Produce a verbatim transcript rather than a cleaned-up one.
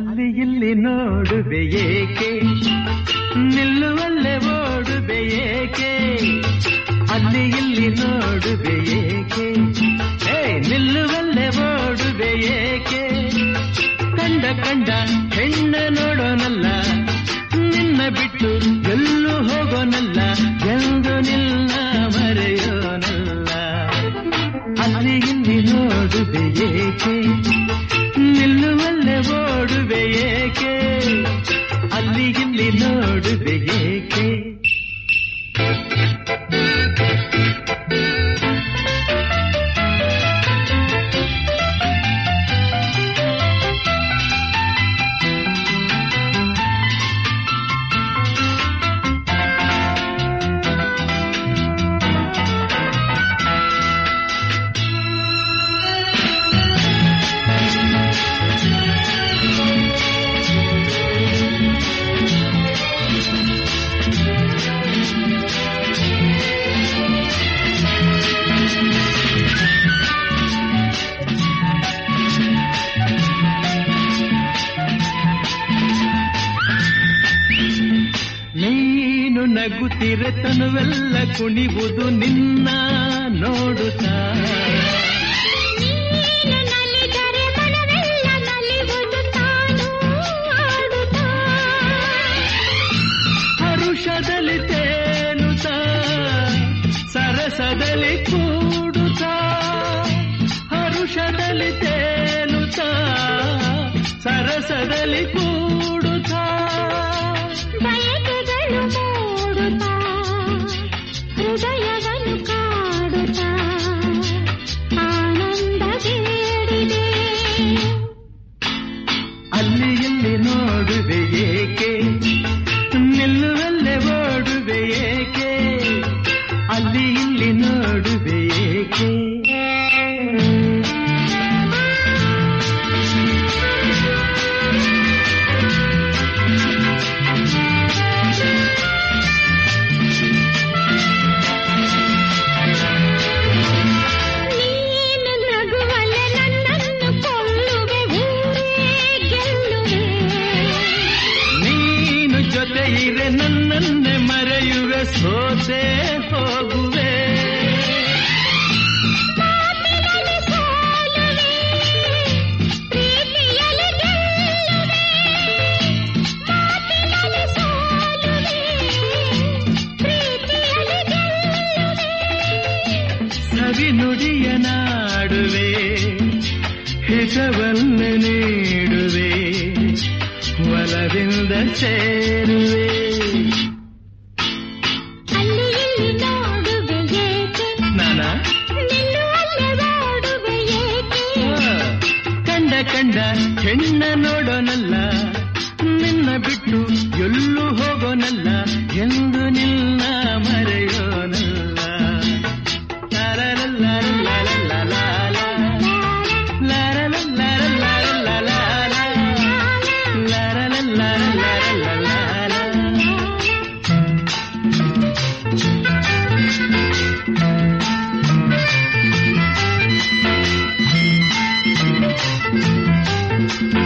ಅಲ್ಲಿ ಇಲ್ಲಿ ನೋಡುವೆ ಏಕೆ, ನಿಲ್ಲುವಲ್ಲೇ ಓಡುವೆ ಏಕೆ, ಅಲ್ಲಿ ಇಲ್ಲಿ ನೋಡುವೆ ಏಕೆ, ಏ ನಿಲ್ಲುವಲ್ಲೇ ಓಡುವೆ ಏಕೆ, ಕಂಡ ಕಂಡ ಹೆಣ್ಣ ನೋಡೋನಲ್ಲ, ನಿನ್ನ ಬಿಟ್ಟು ಎಲ್ಲೂ ಹೋಗೋನಲ್ಲ, ಎಂದು ನಿನ್ನ ಮರೆಯೋನಲ್ಲ. ಅಲ್ಲಿ ಇಲ್ಲಿ ನೋಡುವೆ ಏಕೆ, ನಿಲ್ಲುವಲ್ಲೇ ಓಡುವೆ ಏಕೆ, ಅಲ್ಲಿ ಇಲ್ಲಿ ನೋಡುವೆ ಏಕೆ. ನಗುತ್ತಿರೆ ತನುವೆಲ್ಲ ಕುಣಿವುದು ನಿನ್ನ ನೋಡುತ್ತಾ, ನೀನು ನಲಿದರೆ ಮನವೆಲ್ಲ ನಲಿವುದು ತಾನು ಆಡುತ್ತಾ, ಹರುಷದಲ್ಲಿ ತೇಲುತ್ತಾ ಸರಸದಲ್ಲಿ ಕೂಡುತ್ತಾ, ಹರುಷದಲ್ಲಿ ತೇಲುತ್ತಾ ಸರಸದಲ್ಲಿ ಕೂಡುತ್ತಾ, ಬಯಕೆಗಳು ಮೂಡುತ್ತಾ ಹೃದಯವನ್ನು ಕಾಡುತ್ತಾ ಆನಂದ ಬೇಡಿದೆ. ಅಲ್ಲಿ ಇಲ್ಲಿ ನೋಡುವೆ ಏಕೆ, ನಿಲ್ಲುವಲ್ಲೇ ಓಡುವೆ ಏಕೆ, ಅಲ್ಲಿ ಇಲ್ಲಿ ನೋಡುವೆ ಏಕೆ. ಜೊತೆಯಿರೆ ನನ್ನನ್ನೇ ಮರೆಯುವೆ, ಸೋತೆ ಹೋಗುವೆ, ಮಾತಿನಲ್ಲಿ ಸೋಲುವೆ, ಪ್ರೀತಿಯಲ್ಲಿ ಗೆಲ್ಲುವೆ, ಮಾತಿನಲ್ಲಿ ಸೋಲುವೆ, ಪ್ರೀತಿಯಲ್ಲಿ ಗೆಲ್ಲುವೆ, ಸವಿ ನುಡಿಯ ನಾಡುವೆ, ಹಿತವನ್ನು ನೀಡುವೆ, ಒಲವಿಂದ ಸೇರುವೆ. ಅಲ್ಲಿ ಇಲ್ಲಿ ನೋಡುವೆ ಏಕೆ, ನಾನ ನಿಲ್ಲುವಲ್ಲೇ ಓಡುವೆ ಏಕೆ, ಕಂಡ ಕಂಡ ಹೆಣ್ಣ ನೋಡೋನಲ್ಲ, ನಿನ್ನ ಬಿಟ್ಟು ಎಲ್ಲೂ ಹೋಗೋನಲ್ಲ, ಎಂದು ನಿನ್ನ ಮರೆಯೋನಲ್ಲ. Thank you.